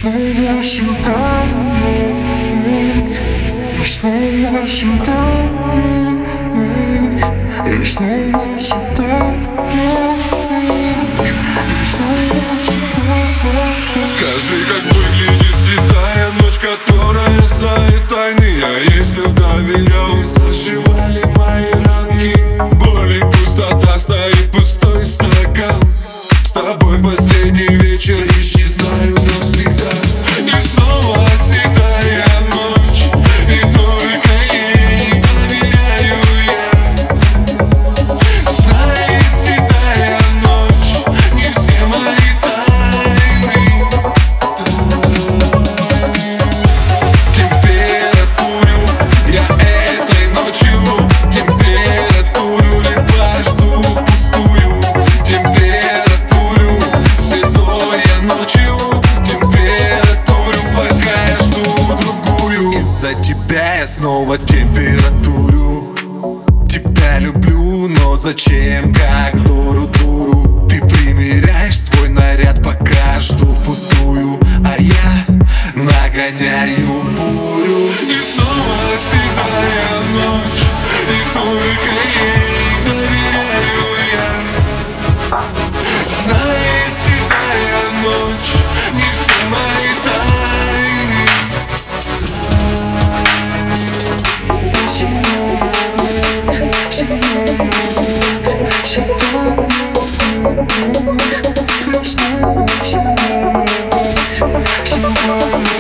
снова сюда, и снова сюда, и снова сюда, и снова сюда. Скажи, как выглядит седая ночь, которая знает тайны. Я ей все доверял, заживали мои ранки. Боль и пустота, стоит пустой стакан. С тобой последний вечер, исчезаю навсегда. И снова седая ночь, и только ей доверяю я. Знает седая ночь, не все мои тайны. Температурю я этой ночью, температуру либо жду впустую. Температуру седой я ночью, температуру пока я жду другую. Из-за тебя я снова температурю. Тебя люблю, но зачем, как дуру-дуру? Ты примеряешь свой наряд, пока жду впустую, а я нагоняю бурю. И снова седая ночь, и только ей доверяю я. Знает седая ночь, не все мои тайны. Снова